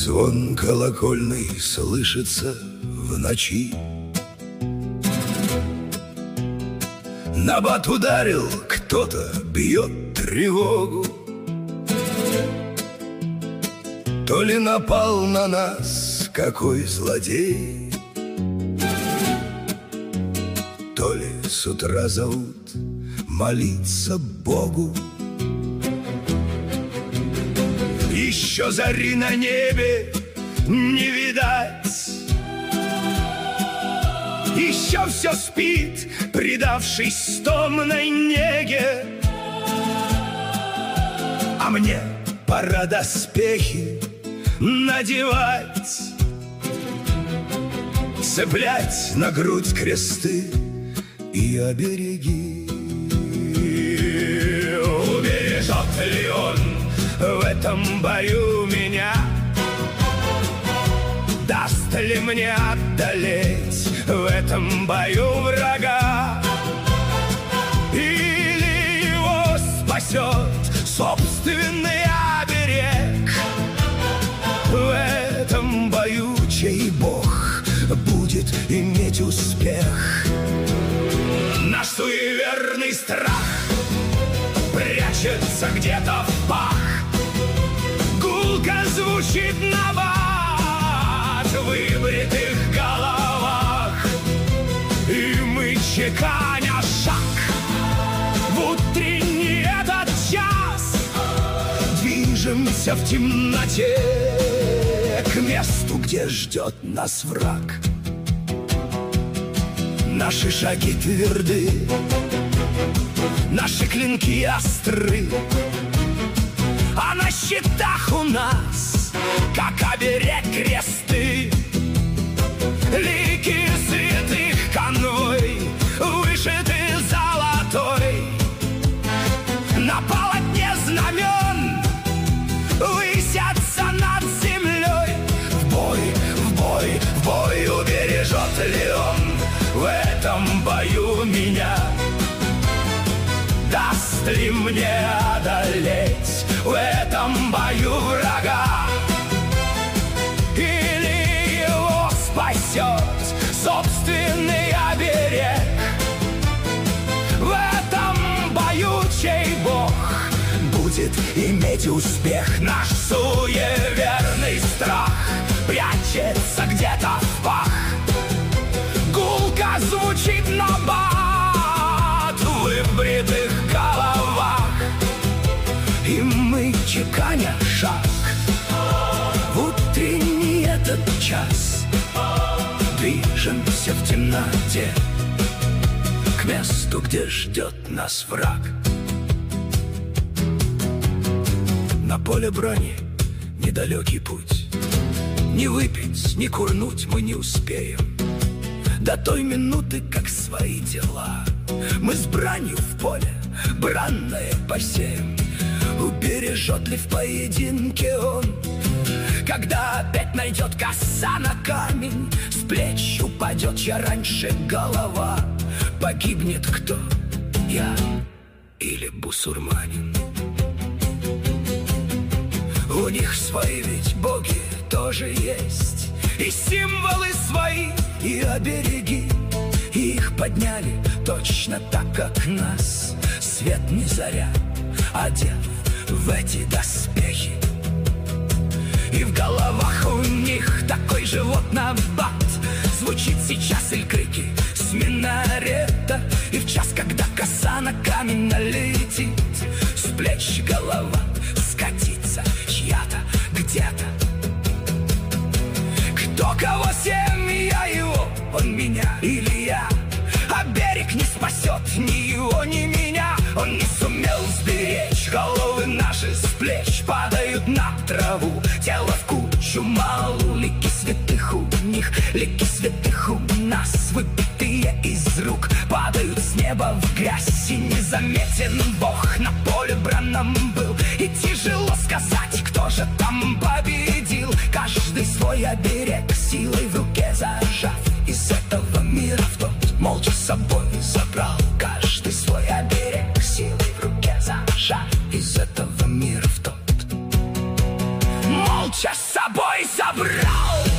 Звон колокольный слышится в ночи. Набат ударил, кто-то бьет тревогу. То ли напал на нас какой злодей, то ли с утра зовут молиться Богу. Еще зари на небе не видать, еще все спит, предавшись томной неге. А мне пора доспехи надевать, цеплять на грудь кресты и обереги. Убережет ли он в этом бою меня? Даст ли мне одолеть в этом бою врага? Или его спасет собственный оберег? В этом бою чей бог будет иметь успех? Наш суеверный страх прячется где-то в пах. Гулко звучит набат в выбритых головах, и мы, чеканя шаг в утренний этот час, движемся в темноте к месту, где ждет нас враг. Наши шаги тверды, наши клинки остры, а на щитах у нас, как оберег, кресты. Лики святых конвой вышиты золотой, на полотне знамен высятся над землей. В бой, в бой, в бой, убережет ли он в этом бою меня? Даст ли мне одолеть в этом бою врага? Или его спасет собственный оберег? В этом бою чей бог будет иметь успех? Наш суеверный страх прячется где-то в пах. Гулко звучит набат в выбритых головах, и мы, чеканя шаг в утренний этот час, движемся в темноте к месту, где ждет нас враг. На поле брани недалекий путь, не выпить, не курнуть мы не успеем до той минуты, как свои дела мы с бранью в поле бранное посеем. Убережет ли в поединке он, когда опять найдет коса на камень, с плеч упадет чья раньше голова? Погибнет кто, я или бусурманин? У них свои ведь боги тоже есть, и символы свои, и обереги. И их подняли точно так, как нас, свет не заря, одев в эти доспехи. И в головах у них такой же вот набат звучит сейчас, и крики с минарета. И в час, когда коса на камень налетит, с плеч голова скатится чья-то где-то. Кто кого семья его, он меня или я? А берег не спасет ни его, ни меня. Он не сумел сберечь головы наши, с плеч падают на траву, тело в кучу малу. Лики святых у них, лики святых у нас, выбитые из рук, падают с неба в грязь. И незаметен Бог на поле бранном был, и тяжело сказать, кто же там победил. Каждый свой оберег силой в руке зажав, из этого мира в тот молча с собой забрал. Каждый свой оберег силой в руке зажав, из этого мира в тот молча собой забрал.